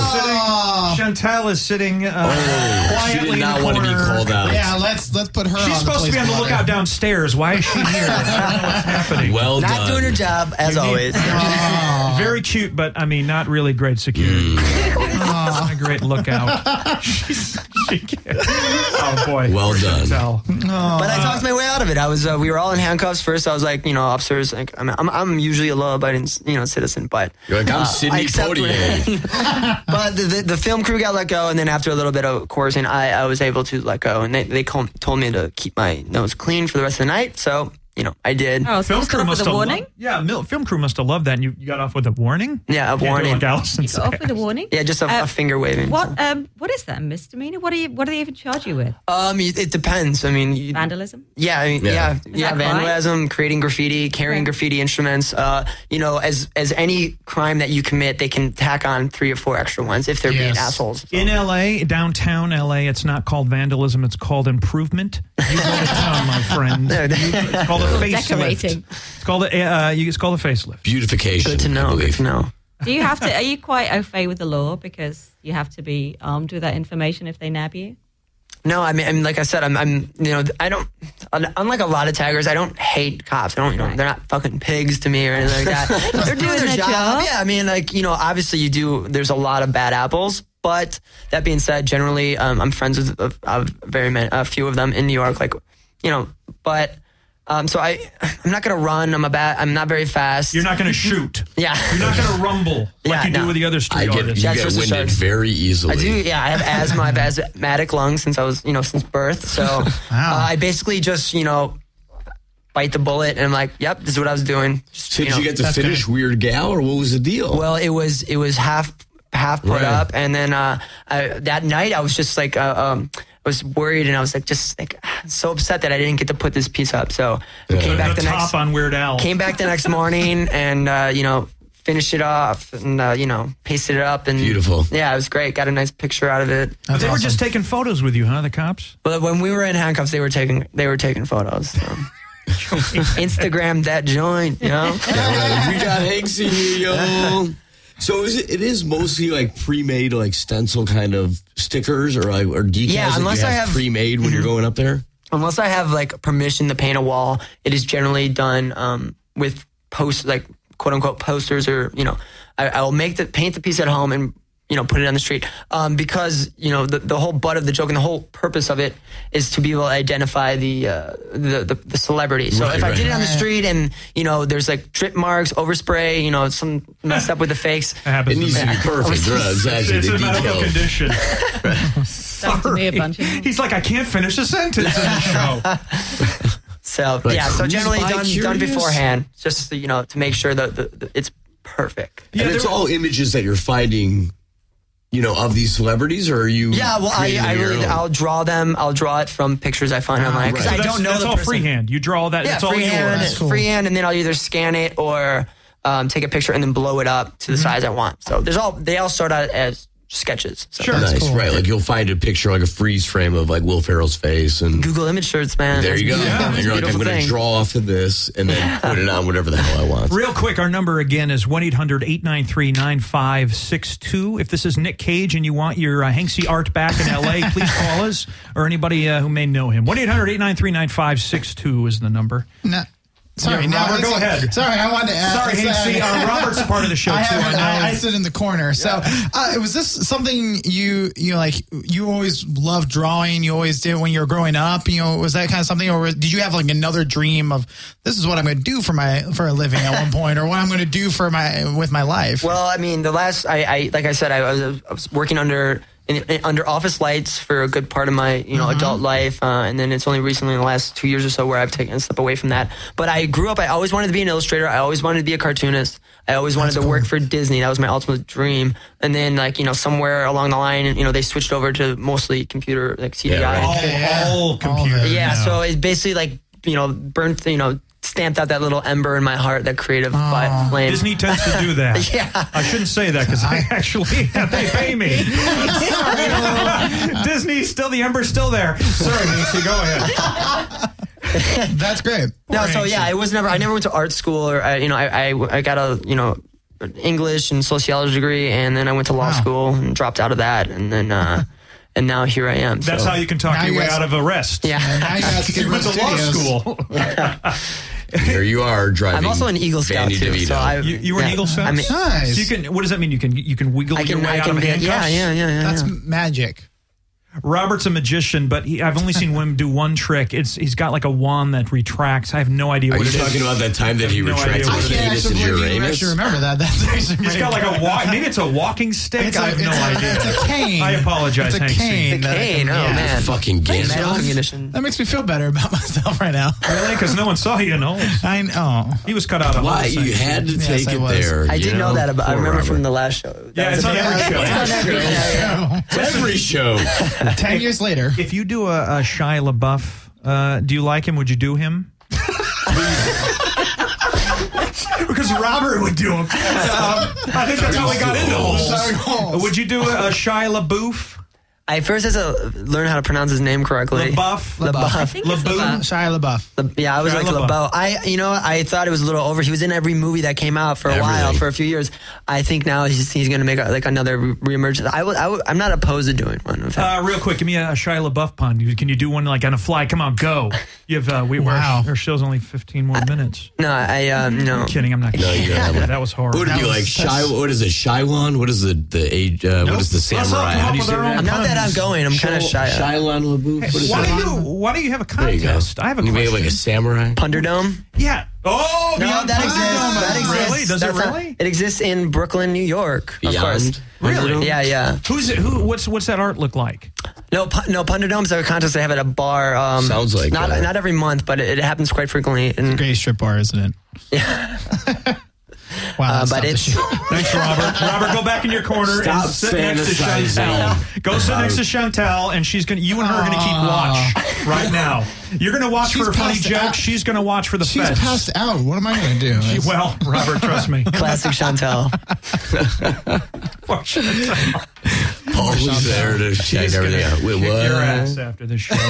Chantal is sitting she quietly did in not the want to be corner. called out. Yeah, let's put her. She's supposed to be on the lookout downstairs. Why is she here? I don't know what's happening. Well Not done. doing her job as always. Very cute, but I mean, not really great security. Not a great lookout. She can't. Oh boy. Well done. Chantal. But I talked my way out of it. I was we were all in handcuffs first. I was like, officers. Like, I'm usually a law-abiding citizen, but You're like, I'm Sidney I accept Poitier. But the film crew got let go, and then after a little bit of coercing, I was able to let go, and they told me to keep my nose clean for the rest of the night. So I did. Oh, so Film you got crew off must with a have warning? film crew must have loved that. And you got off with a warning? Yeah, a Can't do warning. like Allison You got off with a warning? Yeah, just a finger waving. What is that, misdemeanor? What do they even charge you with? It depends. I mean, Vandalism? yeah, Yeah. that vandalism, creating graffiti, carrying graffiti instruments. As any crime that you commit, they can tack on 3 or 4 extra ones if they're being assholes. In L.A., downtown L.A., it's not called vandalism. It's called improvement. You go to town, my friend. It's called a facelift. Decorating. It's It's called it's called a facelift. Beautification. Good to know. Good to know. Do you have to? Are you quite au fait with the law because you have to be armed with that information if they nab you? No, I mean, like I said, I'm, I don't. Unlike a lot of taggers, I don't hate cops. I don't, they're not fucking pigs to me or anything like that. They're doing their job. Yeah, I mean, like, obviously you do. There's a lot of bad apples, but that being said, generally, I'm friends with a few of them in New York. Like, but. So I'm not going to run. I'm not very fast. You're not going to shoot. Yeah. You're not going to rumble like you do with the other street artists. You get winded very easily. I do. Yeah. I have asthma. I have asthmatic lungs since I was, since birth. So I basically just, bite the bullet and I'm like, yep, this is what I was doing. So did you get to finish Weird Gal or what was the deal? Well, it was half put up. And then that night I was just like, I was worried and I was like, so upset that I didn't get to put this piece up. So I came back on Weird Al. Came back the next morning and, finished it off and, pasted it up. And beautiful. Yeah, it was great. Got a nice picture out of it. They were just taking photos with you, huh? The cops? Well, when we were in handcuffs, they were taking photos. So. Instagram that joint, we got Hanksy here, yo. So it is mostly like pre-made, like stencil kind of stickers or decals that you have pre-made when you're going up there? Unless I have like permission to paint a wall, it is generally done with like quote unquote posters or, I will paint the piece at home and, put it on the street. Because, the whole butt of the joke and the whole purpose of it is to be able to identify the celebrity. So if I did it on the street and, there's like drip marks, overspray, some messed up with the fakes. It needs to be perfect. Exactly. It's a medical condition. Sounds to me a bunch of He's like, I can't finish a sentence in the show. So generally done beforehand, just, to make sure that it's perfect. And it's all images that you're finding of these celebrities, or are you? Yeah, well, I'll draw them. I'll draw it from pictures I find online because I don't know that's the all person. Freehand. You draw that. Yeah, that's all yours. Freehand, and then I'll either scan it or take a picture and then blow it up to the size I want. So they all start out as sketches. So. Sure, nice, cool. Right? Like you'll find a picture, like a freeze frame of like Will Ferrell's face, and Google image search, man. There you go. Yeah. And you're like, I'm going to draw off of this and then put it on whatever the hell I want. Real quick, our number again is 1-800-893-9562. If this is Nick Cage and you want your Hanksy art back in L.A., please call us, or anybody who may know him. 1-800-893-9562 is the number. No. Sorry, Robert, go ahead. Sorry, I wanted to ask. Sorry, Hanksy. Robert's a part of the show, too. I sit in the corner. So was this something you always loved drawing? You always did when you were growing up? Was that kind of something? Or did you have like another dream of this is what I'm going to do for a living at one point, or what I'm going to do with my life? Well, I mean, like I said, I was working under office lights for a good part of my adult life, and then it's only recently in the last 2 years or so where I've taken a step away from that. But I grew up, I always wanted to be an illustrator. I always wanted to be a cartoonist. I always wanted to work for Disney. That was my ultimate dream. And then somewhere along the line, they switched over to mostly computer, like CGI. Yeah, all computer. Yeah, so it basically like burnt stamped out that little ember in my heart, that creative flame. Disney tends to do that. Yeah. I shouldn't say that because they pay me. Disney, the ember's still there. Sorry, Nancy, go ahead. That's great. No, so yeah, I never went to art school, or I got a English and sociology degree, and then I went to law school and dropped out of that, and then and now here I am. That's how you can talk your way out of arrest. Yeah, now you went to law school. Here you are driving. I'm also an Eagle Scout too. So you were an Eagle Scout. Nice. So you can. What does that mean? You can wiggle your way out of handcuffs. Yeah. That's magic. Robert's a magician, but I've only seen him do one trick. He's got like a wand that retracts. I have no idea what it is. Are you talking about that time that he retracted his penis into Uranus? I actually remember that. That's actually He's got like a maybe it's a walking stick. I have no idea. It's a cane. I apologize, It's a cane. It's a cane. Oh man, fucking Gandalf. That makes me feel better about myself right now. Really? Because no one saw you, no. I know. He was cut out of. Why you had to take it there? I did know that about. I remember from the last show. Yeah, it's on every show. Every show. 10 years later. If you do a Shia LaBeouf, do you like him? Would you do him? Because Robert would do him. I think that's how we got into holes. Would you do a Shia LaBeouf? I first had to learn how to pronounce his name correctly. LaBeouf. I think it's LaBeouf. Shia LaBeouf. Yeah, I was Shia like LaBeouf. LaBeouf. I thought it was a little over. He was in every movie that came out for a while, for a few years. I think now he's going to make another reemergence. I'm not opposed to doing one. Real quick, give me a Shia LaBeouf pun. Can you do one like on a fly? Come on, go. You have Wow. our show's only 15 more minutes. No, no. I'm kidding. I'm not kidding. That was horrible. What would be like? What is it? Shylon? What is the age? What is the samurai? How do you say that? I'm not that outgoing. I'm kind of shy. Shylon LaBeouf. What is that? Why do you have a There you go. contest? I have a question. You made like a samurai. Punderdome? Yeah. Oh, No, Beyond that Punderdome. exists. That exists. Really? Does That's it not- really? It exists in Brooklyn, New York. Of course. Really? Yeah. Who's it? What's that art look like? No, Punderdome's a contest they have at a bar. Sounds like not every month, but it happens quite frequently. And Great strip bar, isn't it? yeah, Wow. but it's Thanks, Robert. Robert, go back in your corner Stop and sit next to fantasizing. Chantel. Go sit next to Chantel, and you and her are going to keep watch right now. You're going to watch She's for funny passed jokes. out. She's going to watch for the She's feds. passed out. What am I going to do? Well, Robert, trust me. classic Chantel. Poor Chantel. Always there to check She's everything gonna out. Wait, kick what? your ass after this show.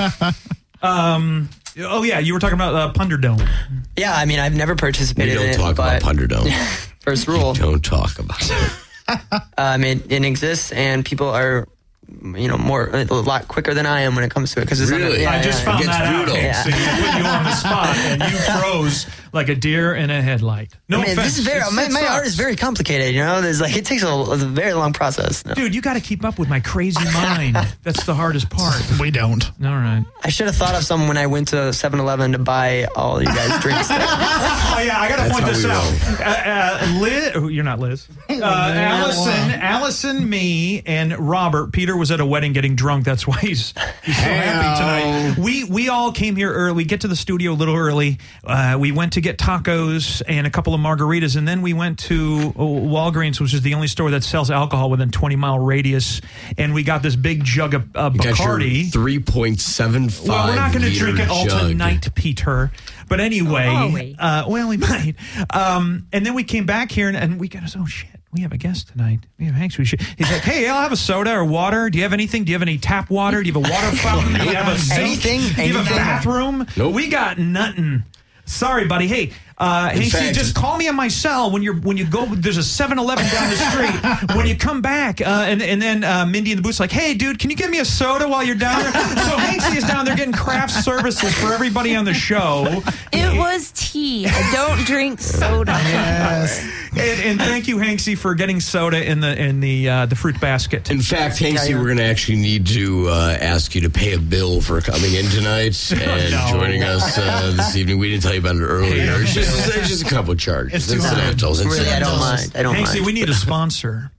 Oh yeah, you were talking about Punderdome. Yeah, I mean, I've never We participated in don't it. talk about but Punderdome. First rule. Don't talk about it. It exists, and people are, a lot quicker than I am when it comes to it. Because Really? I just found It gets that out. brutal. So you put you on the spot, and you froze like a deer in a headlight. No offense. this is very. My sucks. art is very complicated. There's it takes a very long process. Dude, you got to keep up with my crazy mind. That's the hardest part. We don't. All right. I should have thought of some when I went to 7-Eleven to buy all you guys drinks. Oh yeah, I got to That's point how this we out. Liz, you're not Liz. Allison, me, and Robert. Peter was at a wedding getting drunk. That's why he's so happy tonight. We all came here early. We get to the studio a little early. We went to get tacos and a couple of margaritas, and then we went to Walgreens, which is the only store that sells alcohol within 20-mile radius, and we got this big jug of Bacardi. 3.75. Well, we're not going to drink it all jug. tonight, Peter. But anyway, Oh, are we? well, we might. And then we came back here, and we got us. Oh shit, we have a guest tonight. We have Hanks. He's like, hey, I'll have a soda or water. Do you have anything? Do you have any tap water? Do you have a water fountain? Do you have a sink? Anything? Do you have a Anything? bathroom? Nope. We got nothing. Sorry, buddy. Hey, Hanksy, fact- just call me on my cell when you go. There's a 7-Eleven down the street. When you come back, and then Mindy in the booth's like, "Hey, dude, can you give me a soda while you're down there?" So Hanksy is down there getting craft services for everybody on the show. It was tea. I don't drink soda. Yes. And thank you, Hanksy, for getting soda in the fruit basket. In fact, Hanksy, we're going to actually need to ask you to pay a bill for coming in tonight and No. joining us this evening. We didn't tell you about it earlier. It's just a couple of charges. It's too hard. Incidentals. Really, I don't mind. I don't Hanksy, mind. we need a sponsor.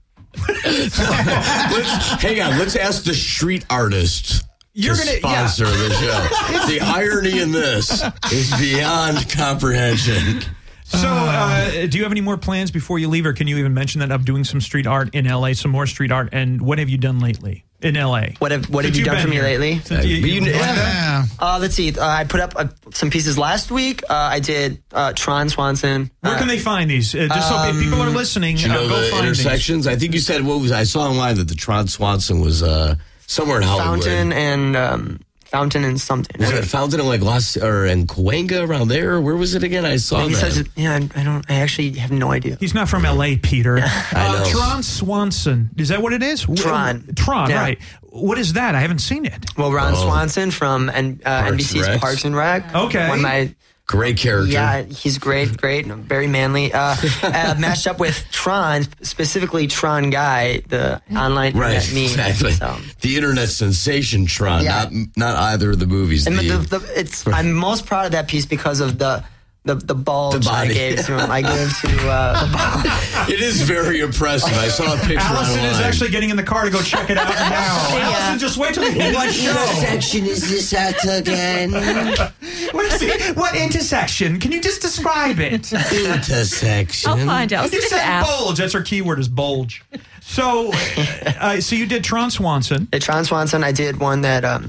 Hang on. Let's ask the street artist. You're to gonna- sponsor the show. The irony in this is beyond comprehension. So, do you have any more plans before you leave, or can you even mention that of doing some street art in LA, some more street art, and what have you done lately in LA? What have Since you you've done been for me here. lately? Since you- Yeah. Let's see. I put up some pieces last week. I did Tron Swanson. Where can they find these? Just so if people are listening, Do you know go the find these. intersections? I think you said I saw online that the Tron Swanson was somewhere in Hollywood. Fountain and something. Was it Fountain in like in Cahuenga around there? Where was it again? I saw He that. says, I actually have no idea. He's not from LA, Peter. I know. Tron Swanson. Is that what it is? Tron. Tron, Yeah. right. What is that? I haven't seen it. Well, Ron Swanson from NBC's Recs. Parks and Rec. Okay. One of my Great character. Yeah, he's great, very manly. Matched up with Tron, specifically Tron Guy, the online Right, internet meme. exactly. So. The internet sensation Tron, Yeah. not either of the movies. And I'm most proud of that piece because of the bulge The I body. gave to him. I gave to the bulge. It is very impressive. I saw a picture Allison online. is actually getting in the car to go check it out now. Allison, just wait till the end of the show. section is this at again? What intersection? Can you just describe it? Intersection. I'll find out. I'll You stick it said out. bulge. That's her keyword is bulge. So you did Tron Swanson. At Tron Swanson, I did one that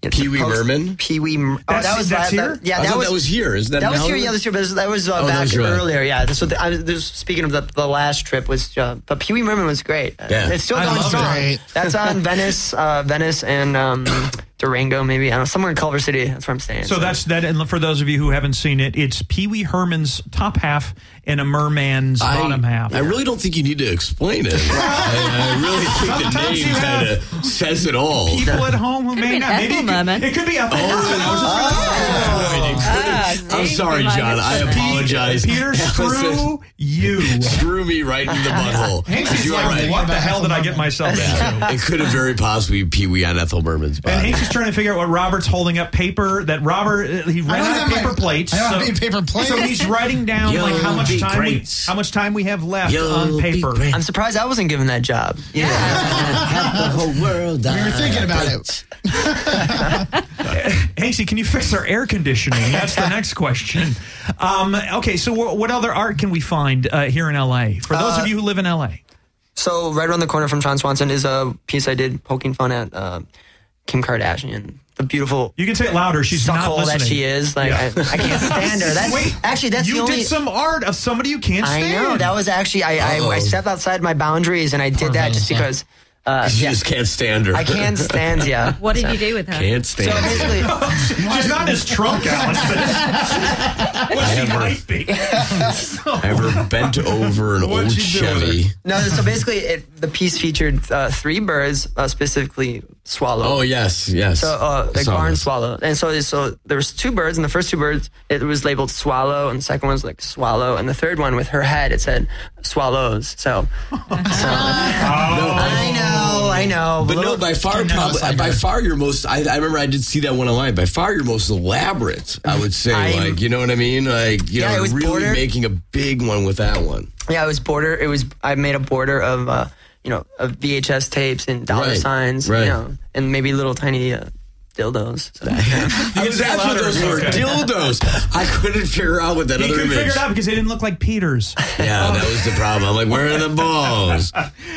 Pee Wee Merman? Pee Wee. That was here? That was here. Is that was here? Yeah, this year. But that was back earlier. Yeah. Speaking of the last trip was, but Pee Wee Merman was great. Yeah. It's still going strong. That's on Venice, and Durango, maybe. I don't know, somewhere in Culver City. That's where I'm staying. So that's that. And for those of you who haven't seen it, it's Pee Wee Herman's top half and a merman's bottom half. I really don't think you need to explain it. I really think the name kind of says it all. People at home who may not. Maybe it could be Ethel Merman. I'm sorry, John. I apologize. Peter, screw you. Screw me right in the butthole. Hanksy's like, what the hell did I get myself into? It could have very possibly been Pee Wee on Ethel Merman's body. And Hanksy's trying to figure out what Robert's holding up paper. That Robert, he ran out of paper plates. I don't have any paper plates. So he's writing down how much time we have left on paper. I'm surprised I wasn't given that job. Yeah. Half the whole world. We were thinking about it. Hanksy, can you fix our air conditioning? That's the next question. Okay, so what other art can we find here in L.A.? For those of you who live in L.A. So right around the corner from John Swanson is a piece I did poking fun at Kim Kardashian. The beautiful. You can say it louder. She's not listening. That she is. Like I can't stand her. That's the only. You did some art of somebody you can't stand. I know. That was actually I stepped outside my boundaries and I did that just because. You just can't stand her. I can't stand, yeah. What did you do with her? Can't stand her. So basically, she's not as drunk, Allison. I ever bent over an old Chevy. No, so basically, the piece featured 3 birds, specifically swallow. Oh, yes. So the barn swallow. And so there was 2 birds, and the first 2 birds, it was labeled swallow, and the second one was like swallow, and the third one with her head, it said swallows. So I know. But no, by far your most, I remember I did see that one online, by far your most elaborate, I would say, you know what I mean? Like, it was really border. Making a big one with that one. Yeah, it was border. I made a border of, of VHS tapes and dollar signs, and maybe little tiny dildos. So. That's what those were, dildos. I couldn't figure out what that other image. He couldn't figure it out because they didn't look like Peter's. Yeah, that was the problem. I'm like, where are the balls?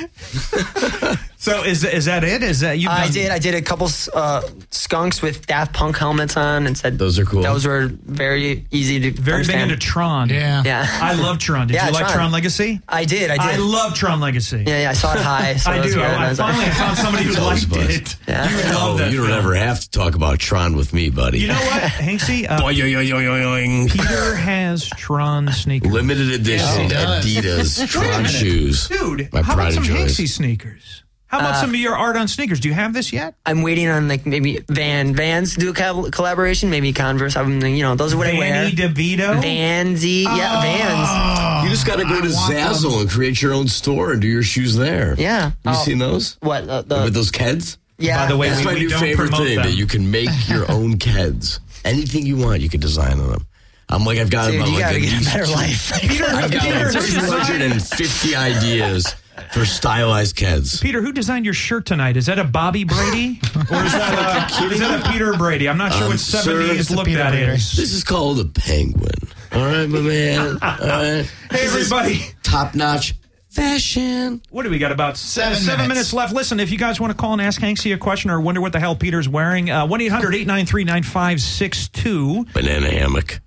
So is that it? Is that you? I did a couple skunks with Daft Punk helmets on and said those are cool. Those were very easy to very understand. big into Tron. Yeah. I love Tron. Did you like Tron Legacy? I did. I love Tron Legacy. Yeah. I saw it high. So I do. I finally found somebody who liked it. Yeah. You would love that. You don't ever have to talk about Tron with me, buddy. You know what, Hanksy? Peter has Tron sneakers. Limited edition Adidas Tron shoes. Dude, how about some Hanksy sneakers? How about some of your art on sneakers? Do you have this yet? I'm waiting on maybe Vans do a collaboration, maybe Converse. Those are what I wear. Vanny DeVito? Vansy, Vans. You just got to go to Zazzle and create your own store and do your shoes there. Yeah. Have you seen those? What? With those Keds? Yeah. By the way, that's my new favorite thing, that you can make your own Keds. Anything you want, you can design on them. I'm like, I've got you gotta get a better life. I've got 250 ideas for stylized Keds. Peter, who designed your shirt tonight? Is that a Bobby Brady? Or is that a Peter Brady? I'm not sure what 70s look that is. This is called a penguin. All right, my man. All right. Hey, everybody. Top-notch fashion. What do we got? About 7 minutes left. Listen, if you guys want to call and ask Hanksy a question or wonder what the hell Peter's wearing, 1-800-893-9562. Banana hammock.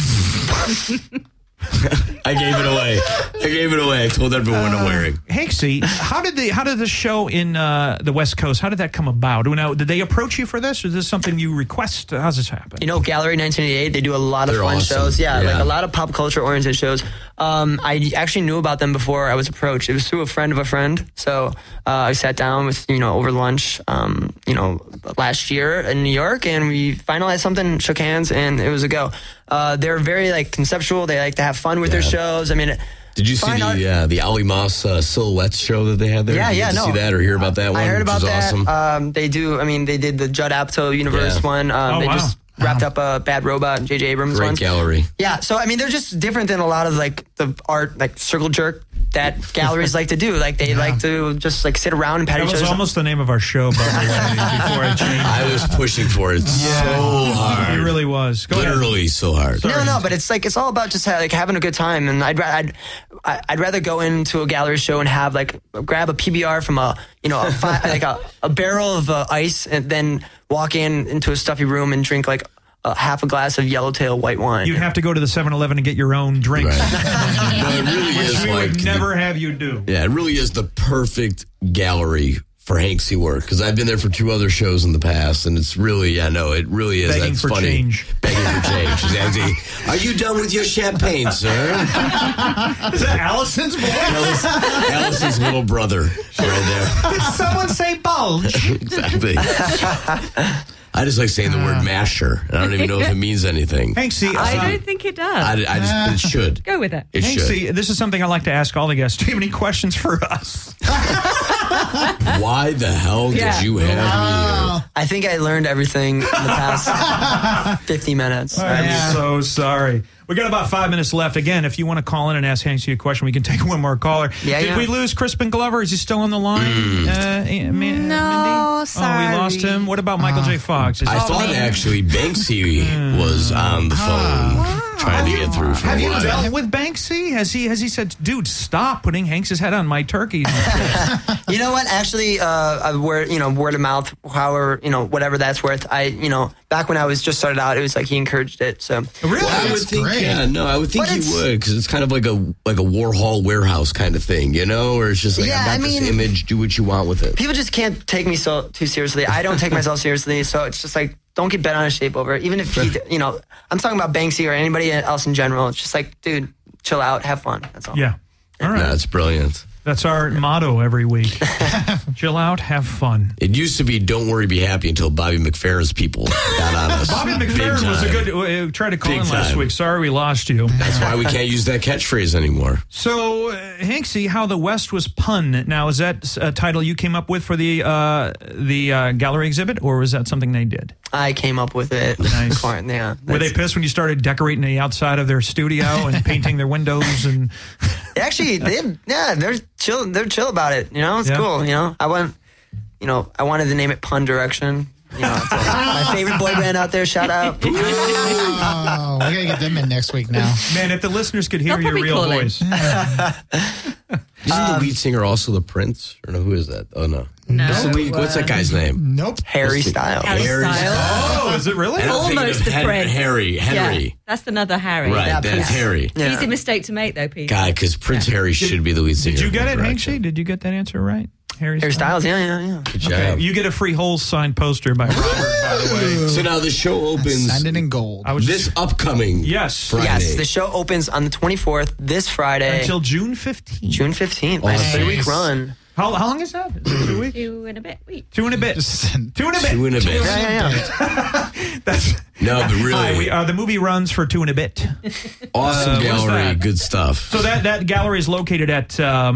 I gave it away. I told everyone to wear it. Hanksy, how did the show in the West Coast, how did that come about? Now, did they approach you for this, or is this something you request? How's this happen? Gallery 1988, they do a lot of fun shows. Yeah, like a lot of pop culture oriented shows. I actually knew about them before I was approached. It was through a friend of a friend. So I sat down with, over lunch, last year in New York, and we finalized something, shook hands, and it was a go. They're very conceptual. They like to have fun with their shows. I mean, did you see the Ali Moss Silhouettes show that they had there? Did you see that or hear about that one? I heard about that. Awesome. They do. I mean, they did the Judd Apatow Universe one. They just wrapped up a Bad Robot and J.J. Abrams one. Great gallery. Yeah. So I mean, they're just different than a lot of the art, like circle jerk that galleries like to do. Like they like to just like sit around and pat That each was other's. almost the name of our show, by the way, before I changed. I was pushing for it so hard. It really was. Go ahead. Literally so hard. No, but it's like it's all about just like having a good time, and I'd rather go into a gallery show and have like grab a PBR from a barrel of ice, and then walk into a stuffy room and drink like half a glass of Yellowtail white wine. You'd have to go to the 7-Eleven and get your own drinks. Right. No, it really Which is we like would never have you do. Yeah, it really is the perfect gallery for Hanksy work, because I've been there for 2 other shows in the past, and it's really, it really is. Begging That's for funny. change. Begging for change. Exactly. Are you done with your champagne, sir? Is that Allison's voice? Allison's little brother right there. Did someone say bulge? Exactly. I just like saying the word masher. I don't even know if it means anything. Hanksy, I don't think it does. I just, it should. Go with it. It should. Hanksy, this is something I like to ask all the guests. Do you have any questions for us? Why the hell did you have me here? I think I learned everything in the past 50 minutes. I'm so sorry. We got about 5 minutes left. Again, if you want to call in and ask Hanksy a question, we can take one more caller. Did we lose Crispin Glover? Is he still on the line? Mindy? Sorry. Oh, we lost him. What about Michael J. Fox? I thought actually Banksy was on the phone trying to get through for Have a you while. dealt with Banksy? Has he said, dude, stop putting Hanks's head on my turkeys? You know what? Actually, word of mouth, however, whatever that's worth. Back when I was just started out, it was like he encouraged it. So Really? I would think, I would think he would, because it's kind of like a Warhol warehouse kind of thing, Or it's just like, I've got this image, do what you want with it. people just can't take me too seriously. I don't take myself seriously, so it's just like, don't get bent on a shape over it. Even if I'm talking about Banksy or anybody else in general. It's just like, dude, chill out, have fun. That's all. Yeah. All right. That's brilliant. That's our motto every week. Chill out, have fun. It used to be "Don't worry, be happy" until Bobby McFerrin's people got on us. Bobby McFerrin was a good. Tried to call in last week. Sorry, we lost you. That's why we can't use that catchphrase anymore. So, Hanksy, How the West Was Pun. Now, is that a title you came up with for the gallery exhibit, or was that something they did? I came up with it. Nice. Yeah. Were they pissed when you started decorating the outside of their studio and painting their windows? And actually, they're chill. They're chill about it. It's cool. I wanted to name it Pun Direction. It's my favorite boy band out there. Shout out. Oh, we gotta get them in next week now. Man, if the listeners could hear your real voice. Isn't the lead singer also the Prince? Or no, who is that? Oh, no. What's that guy's name? Nope. Harry Styles. Harry Styles. Oh, is it really? Almost the Prince. Henry. Yeah, that's another Harry. Right, that's Harry. Yeah. Easy mistake to make, though, Pete. God, because Prince Harry should be the lead singer. Did you get it, Direction. Hanksy? Did you get that answer right? Harry Styles, yeah. Good job. Okay, you get a free Holes signed poster by Robert, by the way. So now the show opens Send it in gold. this upcoming Friday. Yes, the show opens on the 24th, this Friday. Until June 15th. June 15th. Nice 3-week run. How long is that? Is it 2 weeks? 2 and a bit weeks. 2 and a bit. 2 and a bit. 2 and a bit. Yeah. That's No, but really, the movie runs for 2 and a bit. awesome gallery, that? good stuff. So that gallery is located at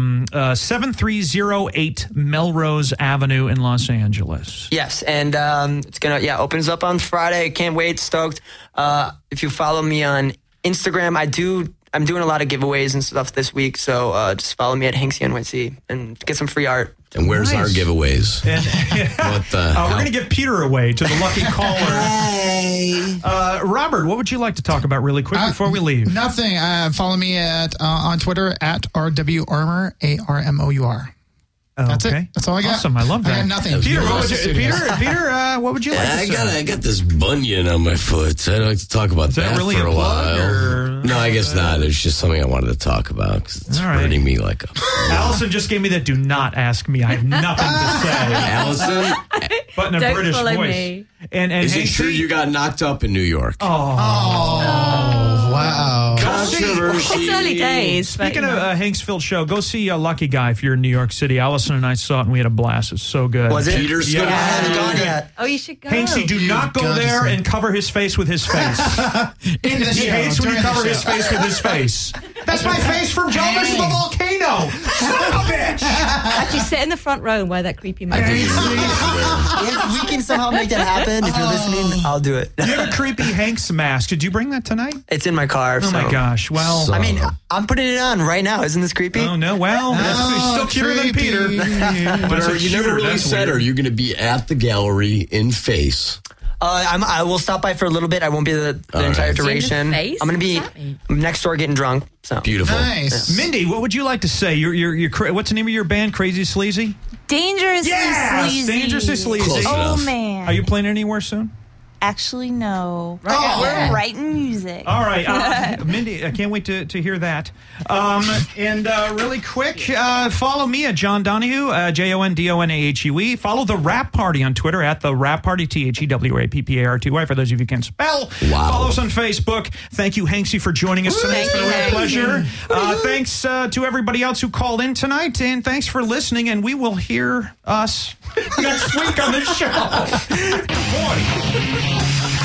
7308 Melrose Avenue in Los Angeles. Yes, and it's opens up on Friday. Can't wait, stoked. If you follow me on Instagram, I'm doing a lot of giveaways and stuff this week, so just follow me at Hanksy NYC and get some free art. And where's our giveaways? And, What the hell? we're going to give Peter away to the lucky caller. Hey. Robert, what would you like to talk about really quick before we leave? Nothing. Follow me on Twitter at RWArmour, ARMOUR. That's okay. it. That's all I got. Awesome. I love that. I got nothing. Peter, what would you like to say? I got this bunion on my foot. I'd like to talk about that really for a a plug, while. or- No, I guess not. It's just something I wanted to talk about because it's All right. hurting me like a... Allison just gave me that. Do not ask me. I have nothing to say. Allison, But in a Don't British follow voice. me. And is it Hanksy- true you got knocked up in New York? Wow. Controversy. It's early days. Speaking of Hanksville show, go see Lucky Guy if you're in New York City. Allison and I saw it and we had a blast. It's so good. Was it? Peter still I haven't alive? gone yet. Oh, you should go. Hanksy, do not go got to there see and cover his face with his face. In the He show, hates when you during the cover show. his face with his face. That's my face from Joe versus the Volcano. Son of a bitch. Actually, sit in the front row and wear that creepy mask. If we can somehow make that happen, if you're listening, I'll do it. You have a creepy Hanks mask. Did you bring that tonight? It's in my car. Oh, my gosh. Well, I mean, I'm putting it on right now. Isn't this creepy? Oh, no. Well, that's still cuter than Peter. But you never really said, are you going to be at the gallery in face? I will stop by for a little bit. I won't be the entire duration. I'm going to be next door getting drunk. So beautiful. Nice. Yeah. Mindy, what would you like to say? What's the name of your band? Crazy Sleazy? Dangerously Sleazy. Dangerously Sleazy. Oh, man. Are you playing anywhere soon? Actually, no. Right. We're writing music. All right. Mindy, I can't wait to hear that. And really quick, follow me at John Donahue, JONDONAHUE. Follow The Rap Party on Twitter at The Rap Party, THEWAPPARTY, for those of you who can spell. Wow. Follow us on Facebook. Thank you, Hanksy, for joining us tonight. It's been a real pleasure. Thanks to everybody else who called in tonight, and thanks for listening, and we will hear us next week on the show. Boy.